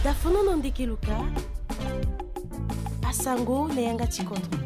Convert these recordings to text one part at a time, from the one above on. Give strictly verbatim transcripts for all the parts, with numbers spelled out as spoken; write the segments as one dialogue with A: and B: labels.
A: dafono nondiki luka asango neyanga chikoto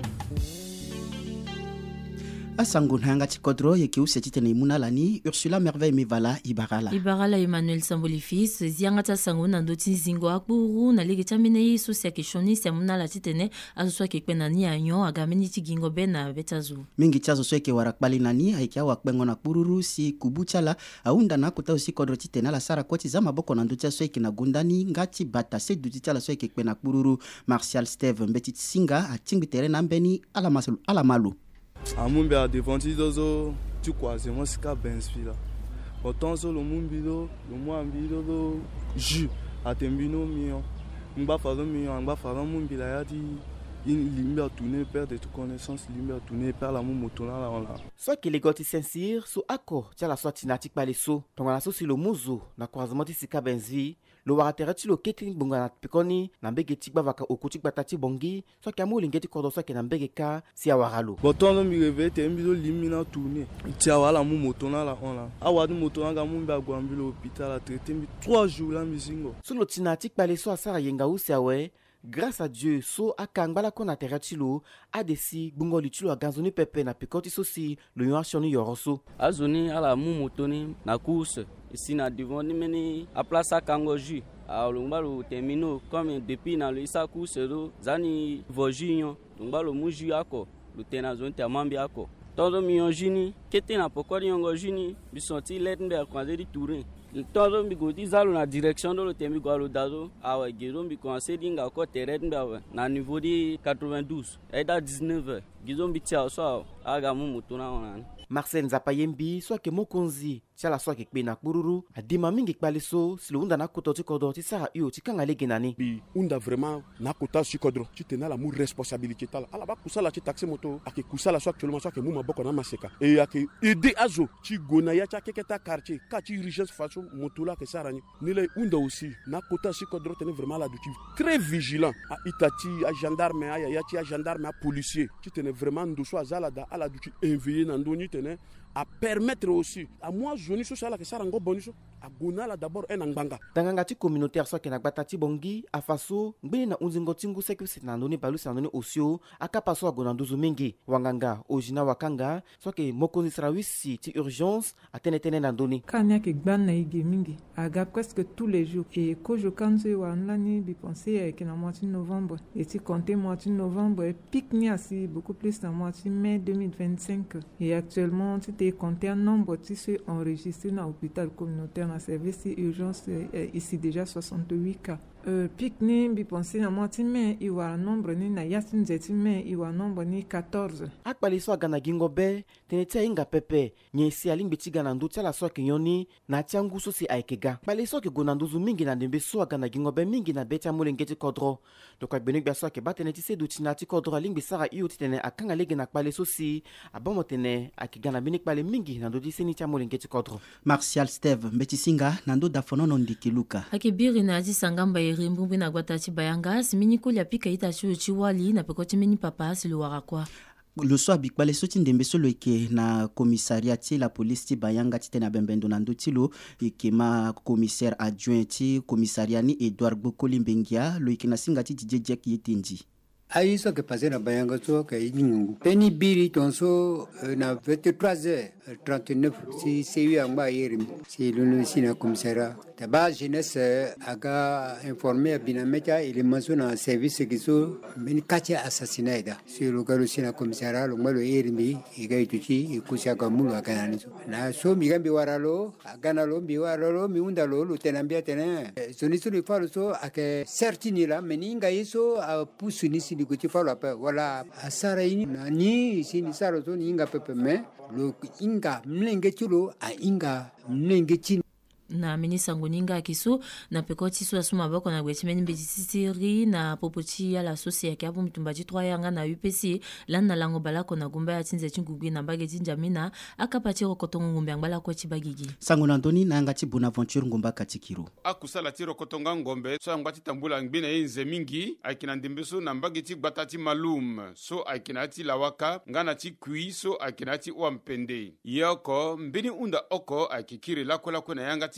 B: asango nanga chikodro yekiusia chitene imunalani Ursula Merveille Mivala Ibarala
C: Ibarala Emmanuel Sambolifis zianga tsa sango na ndoti zingo akuru na ligi chamine yiso sia kishoni sia munala chitene azuswa kekpena ni anyo agameni chigingo bena betazu
B: mingi chazo sweke warakbali nani aikia wakbengo na kururu si kubuchala aunda na kuta usi kodro chitene la sara kwati za maboko na ndutia sweke na gundani ngati bata se dutichala sweke kekpena kururu Martial Steve mbeti singa atingbi terena mbeni ala malu ala malu
D: amumbi a devant dozo tu quase moi ska bensfila autant so lo mumbilo lo muambilo do ju atembino mio ngba falo mio ngba falo mumbila yati in limbe a tourner perdre de toute connaissance limbe a tourner par la mumotona la la
E: soit que les goti sensir so ako tia la soit inatik paleso tonga so si lo muzo na croisement sika bensvi lo waraterati lo ketting bungana pikoni na mbege tikba vaka okutik batati bongi so que amu lingeti kodo so que na mbege ka si awaralo
D: boton lo mi reve te mbilo limina tourner tia wala mumotona la on la awadu motona ga mumbi agwambilo hôpital a traiter mi trois jours la misingo
E: so lo tinatik paleso asara yenga usiawe. Grâce à Dieu, so akangala kona teratilo adesi bungo litulo aganzoni pepe na pikoti sosi lo yoashoni yoroso
F: azoni ala mumotoni na course ici na devant ni meni a place kangoji a longbalu termino comme depuis na le isa course do zani vojinyo longbalu muji ako lo tena zone tamambi ako todo mionjini kete na pokori yongojini bisonti letnbe kwa de tourin todo mbigoti zalo na direction do lo tembi gwalo dazo awa gizo mbi commencer dinga ko terrain mba na niveau di quatre-vingt-douze et da dix-neuf gizo mbi tia so aga mu mutuna ona
E: Marcel Nzapayembi soit que mokonzi tia la soit que kpena kururu adima mingi kpaleso silo unda na kototi kodoti sara iyo tikanga legenani
G: bi unda vraiment na kota sikodro tu tena la mu responsabilité tala ala ba kusala ti taxi moto ake kusala soit actuellement soit que mu maboko na maseka et ake aider azo ti gona ya tia keketa quartier ka ti richesse façon moto la que sara ni ni le unda aussi na kota sikodro tena vraiment la duti très vigilant a itati a gendarme a ya ti a gendarme a policier tu tena vraiment ndo so azala da ala duti envoyer na ndoni à permettre aussi à moi zoni social que ça rango boniso a gonala d'abord un anganga
E: tanganga ti communautaire so ke na batati bongi afaso ngbe na unzingo tingu sekuse na ndoni balu sa ndoni osio akapa so agona nduzu mingi wanganga ojina wakanga so ke mokonzi srawisi ti urgence atenetene na ndoni
H: kanya ke gbanna ige mingi aga presque tous les jours et ko je kanze wa nlani bi penser que na moitié novembre et ti compter moitié novembre et pic ni asi beaucoup plus na moitié mai deux mille vingt-cinq et actuellement tu t'es compté un nombre tu sais enregistré dans l'hôpital communautaire na service urgence eh, ici déjà soixante-huit cas. Euh, Pique-ni, bi pensé na moitié mais il y a un nombre ni na yasin zeti mais il y a un nombre ni quatorze.
E: Akpali so gana gingo be, tenetia inga pepe, nyesi aling betiga na ndutia la so kenyoni, na tia nguso si aikega. Bali so ke gonanduzu mingi na ndembe so gana gingo be mingi na betia mulengeti kodro. Dokwa benik bia so ke bateneti se duti na ti kodro aling bisara iyo titene akanga lege na kpali so si, abomo tene akigana benik bali mingi na ndodi se ni tia mulengeti kodro.
B: Martial Steve mbetisinga na ndo dafono nondiki luka.
C: Akibiri na ati sangamba rimbu na gwatati bayanga simini kulia pika ita chu chiwali na pekoti mini papa silo warakwa
B: le soir bikbale soti ndembe solo eke na commissariat ti la police ti bayanga ti tena bembendo na ndotilo eke ma commissaire adjoint ti commissariat ni Edouard Bokoli Mbengia lo eke na singa ti Didier Jack yetendi
I: Aïssa que passé na bayanga so ka yingu peni biri tonso na vingt-trois heures trente-neuf si c'est eu en bas hier si le sina commissariat de base jeunesse aga informé binamecha il mentionne un service qui so ben katia assassinat da sur le galo sina commissariat lo malo yermi iga ituchi ikusia kamulu akana na so mi gambi waralo agana lo mi waralo mi unda lo lo tenambia tena soniso le falo so ake certini la meninga iso a pusuni si dikuti falo apa wala asara ini ni sini saro so ni inga pepe me lo inga mlenge chulo a inga mlenge chini
C: na minisa ngoninga kiso na pekoti so asuma bako na gwechimeni mbetitiri na popoti ya la sosi ya kiabu mitumbaji trois yanga na U P C lana lango balako na gumba ya tinze chingugwi na mbage tinjamina akapati rokotongo ngumbe ngala ko chibagigi
B: sango na ndoni na ngati Bonaventure ngumba katikiro
J: akusala tiro kotonga ngombe so ngati tambula ngibina yenze mingi akina ndimbeso na mbage ti batati malum so akina ti lawaka ngana ti kui so akina ti wampende yoko mbini unda oko akikiri lako lako na yanga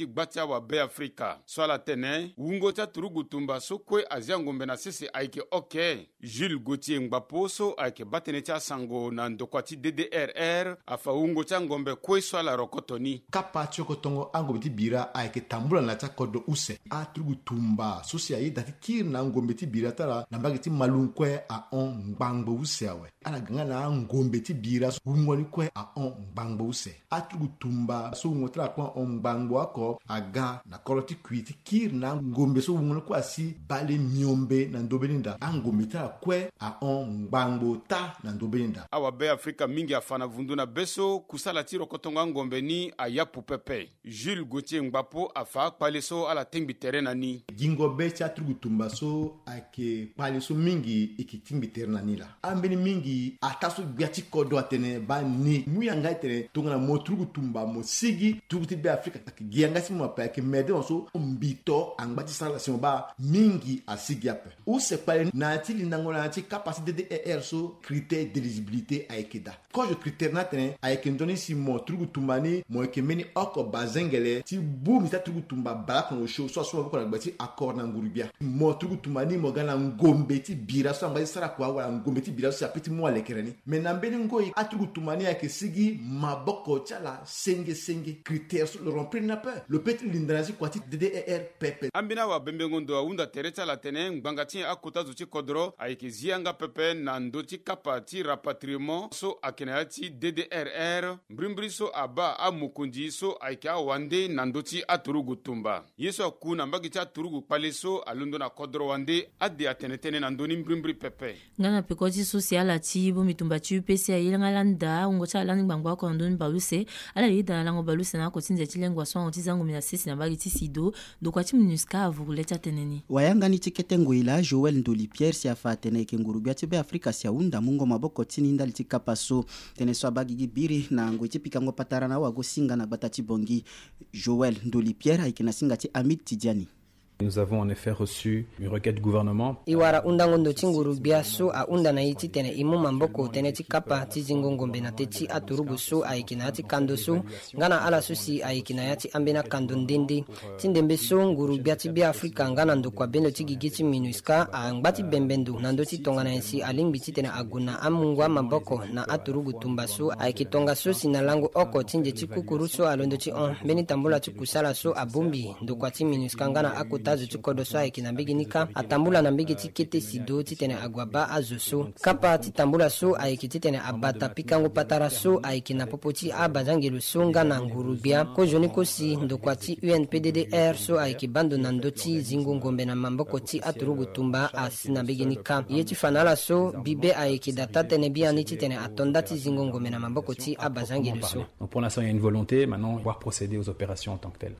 J: ti gbatia wa be Afrika so ala tene wungo cha turugu tumba so kwe azia ngombe na sese aike ok Jules Gauthier Ngbapo so aike batene cha sango na ndokwati D D R R afa wungo cha ngombe kwe so ala rokotoni
K: kapa choko tongo angombe ti bira aike tambula na cha kodo use a turugu tumba so si aye dati kir na ngombe ti bira tara na mbagi ti malunkwe a on ngbangbo use awe ala ganga na ngombe ti bira so wungo ni kwe a on ngbangbo use a turugu tumba so wungo tra kwa on ngbangbo ako aga na koloti kwiti kir na ngombe so wungo kwa si bale miombe na ndobeninda a ngombe tara kwe a on ngbangbo ta na ndobeninda
J: awa be Afrika mingi afana vundu na beso kusala tiro kotonga ngombe ni ayapu pepe Jules Gauthier Ngbapo afa paleso ala tembi terena ni
K: gingo be cha turugu tumba so ake paleso mingi iki timbi terena ni la ambeni mingi ataso biati kodo atene ba ni muyanga tene tongana mo turugu tumba mo sigi turugu ti be Afrika ake gianga si mo pa ake mede so mbito angbati sala si mo ba mingi asigi ape ou se pale na ti linangona ti capacité de R so critère d'éligibilité aikeda quand je critère na tene aike ndoni si mo turugu tumba ni mo eke meni oko bazengele ti bu mi ta turugu tumba bala ko show so so ko na gbati accord na ngurubia mo turugu tumba ni mo gana ngombe ti bira so ngba sara kwa wala ngombe ti bira so apeti mo alekereni mais na mbeni ngoi aturugu tumba ni ake sigi maboko chala senge senge critère so le remplir na pas le petit lindrazi kwati D D R pepe
J: ambina wa bembe ngondo aunda terecha la tene ngbangati akota zuchi kodro aike zianga pepe na ndoti kapati rapatriement so akenati D D R R mbrimbri so aba amukundi so aike awande na ndoti aturugu tumba yeso kuna mbagiti aturugu paleso alundo na kodro wande ade atenetene na ndoni mbrimbri pepe
C: ngana pekoti social ati bo mitumba ti U P C ayila ngalanda ungo cha lani gbangwa ko ndoni baluse ala yida na lango baluse na ko tinze tilengwa so on tizango mina sisi na bagiti sido do kwa ti minuska avuruleta teneni
B: wayanga ni tikete ngoila Joël Ndoli Pierre si afatene ke ngurubia ti be Afrika si unda mungo maboko tini ndali ti kapaso tene so bagigi biri na ngo ti pikango patara na wago singa na batati bongi Joël Ndoli Pierre aikina singa ti Amit Tidiani.
L: Nous avons en effet reçu une requête du gouvernement.
M: Iwara undangondo chinguru biaso a unda iti tene imu mamboko tene ti kapa ti zingongombe na teti aturugu so aikina ti kando so ngana ala susi aikina ya ti ambena kando ndende tindembe so nguru biati bia Afrika ngana ndo kwa bendo ti gigiti minuska a ngbati bembendo na ndo ti tongana ensi alingbi ti tene aguna amungwa mamboko na aturugu tumba so aikitonga so sinalango oko tinje ti kukuru so alondo ti on beni tambula ti kusala so abumbi ndo kwa ti minuska ngana akota azu chikodo so aiki na mbigi nika atambula na mbigi tikete sido titene agwaba azuso kapa titambula so aiki titene abata pikango patara so aiki na popoti abazangelu songa na ngurubia ko joni kosi ndokwati U N P D D R so aiki bando na ndoti zingongombe na mamboko ti aturugu tumba asina mbigi nika yeti fanala so bibe aiki datatene bia ni titene atonda ti zingongombe na mamboko ti abazangelu so.
L: Donc pour l'instant il y a une volonté maintenant de pouvoir procéder aux opérations en tant que telles.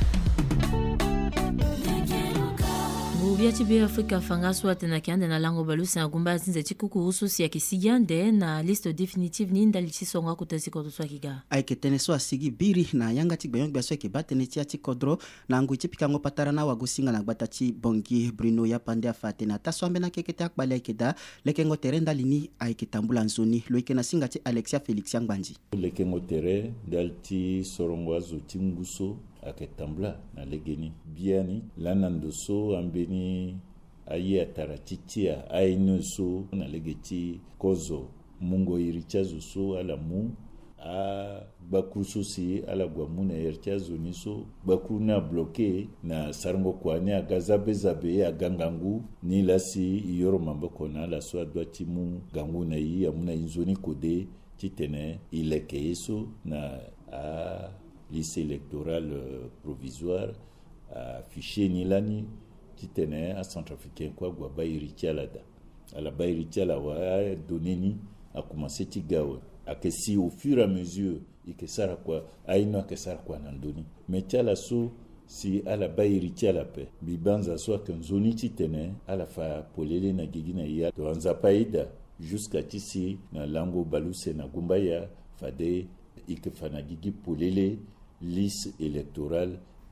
C: Biati be Afrika fanga so atena kiande na lango balusi na gumba zinze chikuku ususi ya kisigande na liste definitive ni ndali chisonga kutesi ko so kiga
B: aike tene so asigi biri na yanga ti gbayong baso ke batene ti ati kodro na ngui ti pikango patara na wagusinga na gbatati bongi Bruno ya pande afate na taswambe na kekete akbale aike da lekengo terenda lini aike tambula nzoni loike na singa ti Alexia Felix Yangbanji
N: lekengo tere dalti sorongwazo tinguso aketambla na legeni biani lanandoso ambeni ayi ataratitia ainuso na legeti kozo mungo irichazo so ala mu a bakuso si ala gwamuna yerchazo niso bakuna bloqué na sarango kwani agazabe zabe agangangu ni lasi yoro mamboko na la so adwati mu gangu na yi amuna inzoni kode titene ileke eso na a liste électorale euh, provisoire à fichier Nilani qui tenait à Centrafricain quoi Guaba Iritialada à la Bairitiala wa donné ni a commencé tigawa à que si au fur et à mesure et que ça quoi aino que ça quoi nandoni mais tiala so si à la Bairitiala pe bibanza so que nzoni ti tenait à la fa polele na gigina ya to anzapaida jusqu'à tisi na lango baluse na gumbaya fade ike fanagigi polele liste électorale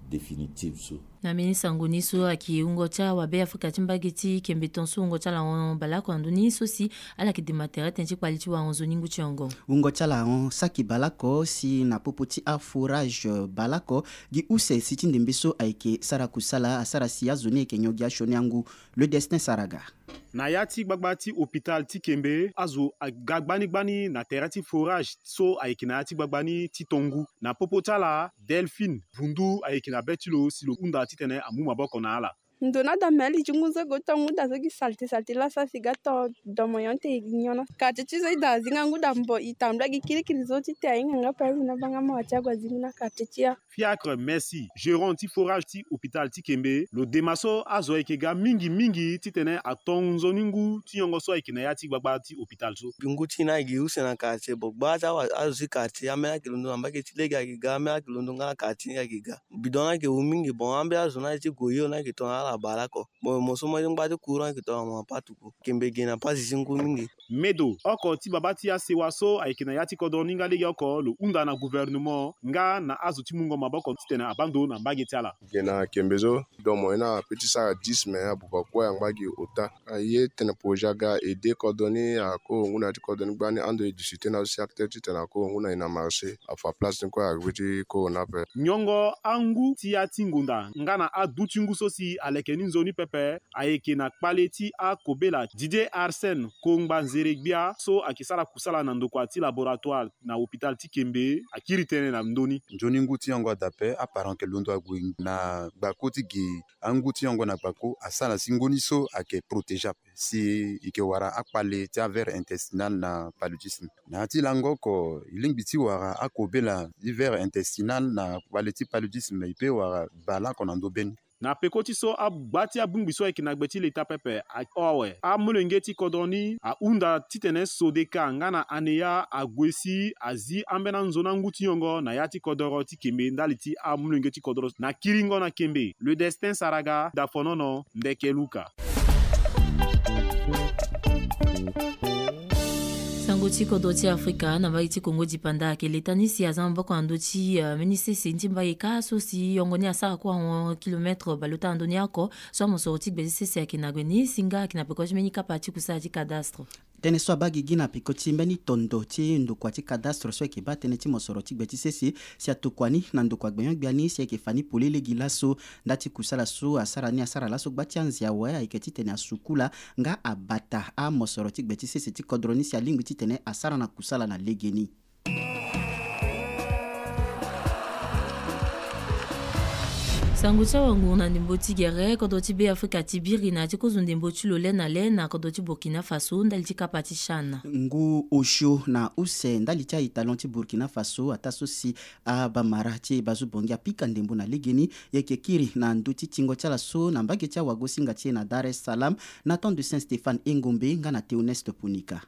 N: définitive so
C: na ministre ngoni so akiungo cha wa be Afrika chimbageti kembe tonso ungo cha la balako anduni so si ala ki de matériel tenji quality wa onzo ningu chongo
B: ungo cha la on saki balako si na popoti a fourrage balako gi use si tindimbiso aike sara kusala asara si azoni ke nyogia shonyangu le destin saraga
O: na yati gbagbati hôpital ti kembe azo gagbani gbani na terati forage so ayekina yati gbagbani ti tongu na popotala Delphine Bundu ayekina betilo silo unda ti tene amu maboko na ala
P: ndona da meli junguzo gotongu da zogi salti salti la sa sigato domoyonte ignyona kati chizo ida zinga nguda mbo itambla gikiri kirizoti te ainga ngapa na banga mwachagwa zingina kati chia
O: Fiacre merci Jérôme ti forage ti hôpital ti kembe lo demaso azo ekega mingi mingi ti tene atonzo ningu ti yongo so ekina yati gbagba ti hôpital so
Q: bingu ti na gi usena kati bogba ta azo kati amena kilondo ambake ti lega giga amena kilondo ngana kati ya giga bidona ke umingi bon ambe azo na ti goyo na ki ton la balako bo mosomo ngba ti courant ki to mo patuko kembe gena pasi ngu mingi
O: medo oko ti babati ya sewaso ayekina yati kodoni nga legi oko lo unda na gouvernement nga na azo ti mungo maboko ti tene abando na mbagi ala
R: gena kembezo domo ina petit sa dix mais abuko kwa mbagi ota aye tene pojaga aider kodoni ako nguna ti kodoni gbani ando discuter na si acteur ti tene ako nguna ina marché afa place ko agwiti ko na pe
O: nyongo angu ti ya tingunda nga na aduti ngu so si aleke ni nzoni pepe ayekina kpaleti a kobela Didier Arsène kongba nzeregbia so akisala kusala na ndoko ti laboratoire na hôpital ti kembe akiri tene na ndoni
S: njoni nguti yango dape apparent ke londo agui na bako ti gi anguti yango na bako asala singoni so ake protéger si ike wara akpale ti ver intestinal na paludisme na ti lango ko ilingi ti wara akobela ver intestinal na kpale ti paludisme ipe wara bala ko na ndo beni
O: na pekoti so agbati abungbi so ekina gbeti leta pepe a owe a mulenge ti kodoni a unda titene sodeka ngana aneya agwesi azi ambena nzona nguti yongo na yati kodoro ti kembe ndali ti a mulenge ti kodoro na kiringo na kembe le destin saraga da fonono ndeke luka
C: sango ti kodo ti Afrika na mbagi ti Congo di panda ke letani si azan mboko ando ti uh, ministre si nti mbagi ka so si yongo ni asara kwa on kilometre baluta ando ni ako so mo so ti gbezi sese akina gweni singa akina peko jimeni kapa ti kusa ti cadastre
B: tene so abagi gina pikoti mbeni tondo ti ndukwa ti cadastre so eke ba tene ti mosoro ti gbeti sese si atukwani na ndukwa gbeyon gbiani si eke fani polele gila so ndati kusala so asara ni asara la so gbati anzia wa eke ti tene asukula nga abata a mosoro ti gbeti sese ti kodroni si alingwi ti tene asara na kusala na legeni
C: sangucha wangu na ndembo ti gere kodo ti be Afrika ti biri na ti kozo ndembo ti lo le na le na kodo ti Burkina Faso ndali ti kapa ti Chana
B: ngu osho na use ndali ti italon ti Burkina Faso ata so si a bamara ti bazu bongi apika ndembo na legeni yeke kiri na ndu ti tingo ti ala so na mbage ti awago singa ti na Dar es Salaam na ton de Saint-Stéphane Engombe nga na Théoneste Punika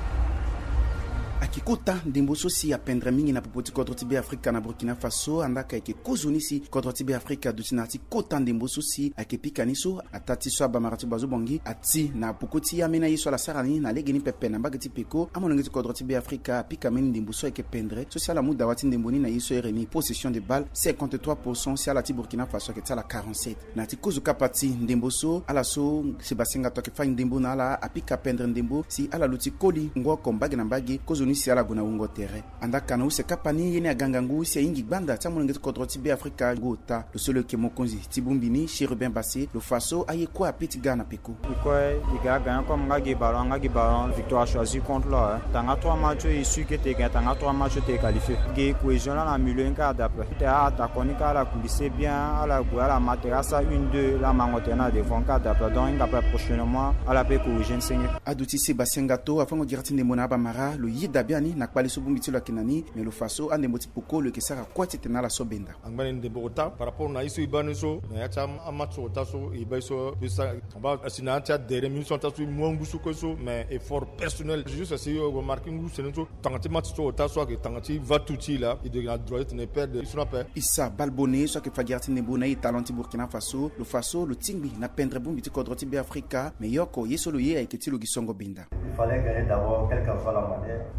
E: akikuta ndembo so si apendre mingi na popoti kodro ti be Afrika na Burkina Faso andaka yeke kozoni si kodro ti be Afrika duti na ti kota ndembo so si ayeke pika ni so ata ti so abamara ti bazo bongi ati na pokoti amena ye so ala sara ni na lege ni pepe na mbage ti peko amonenge ti kodro ti be Afrika apika meni ndembo so ayeke pendre so si ala mu dawa ti ndembo ni na ye so e reni possession de balle cinquante-trois pour cent si ala ti Burkina Faso ayeke ti ala quarante-sept na ti kozo kapa ti ndembo so ala so Sébastien Gato ayeke fai ndembo na ala apika pendre ndembo si ala lo ti koli ngoko mbage na mbage kozoni si ala gona ungo terrain andaka na use kapani yene aganga ngu si ingi gbanda ta monenge kodro ti be Afrika gota le solo ke mokonzi ti bumbini Chérubin Bassé le faso aye kwa piti gana peko
T: quoi il gars gagnent comme ngagi ballon ngagi ballon victoire choisie contre là tanga trois matchs issu que te gagne tanga trois matchs te qualifié ge cohésion là na milieu en quart d'après te ata konika la coulisse bien à la goua la materasa une deux la mangotena devant quart d'après donc il va prochainement à la pe cohésion seigneur
E: aduti Sébastien Gato afango dirati ndemona bamara lo yida biani na kpali so bumbiti lo kinani mais le faso ande moti poko le kesara kwati tena la sobenda
U: angmane ndembo ota par rapport na isu ibanu so na ya cham amatso ota so ibeso bisa ba asina tia dere mission ta so mongu so ko so mais effort personnel juste si o marking ngu senso tangati matso ota so ke tangati vatuti là il de la droite ne perd il sera pas
E: Issa Balbonné so ke fagirti ndembo na talenti Burkina Faso le faso le tingbi na pendre bumbiti kodro ti be Afrika mais yoko yeso lo ye ayeketi lo gisongo binda
V: il fallait gagner d'abord quelle que soit la manière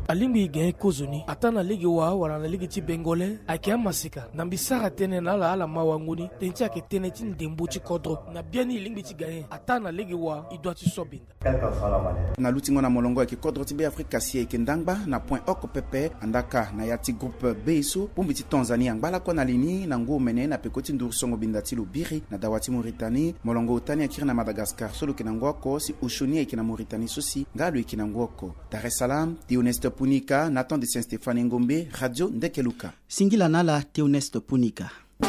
A: alimbi gain kozoni atana ligi wa wala na ligi ti bengole akia masika na bisara tene na la ala mawanguni tencha ke tene ti ndembo ti kodro na biani lingbi ti gain atana ligi wa idwa ti sobinda
V: na lutingo na molongo ke kodro ti be Afrika si ke ndangba na point oko pepe andaka na yati groupe Beso pombi ti Tanzania ngbala ko na lini na ngo mene na pekoti ndur songo binda ti lubiri na dawati Mauritanie molongo utani akiri na Madagascar solo ke na ngoko si ushoni ke na Mauritanie sosi ngalo ke na ngoko Dar es Salaam Theoneste Punika Nathan de Saint-Stéphane Ngombe Radio Ndekeluka
B: singila nala Theoneste Punika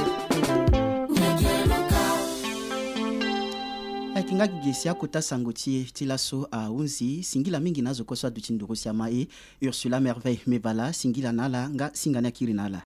B: kinga gesi akota sangotie tilaso a unzi singila mingi nazo koswa duchindurusi ya mae Ursula Merveille Mevala singila nala nga singana kiri nala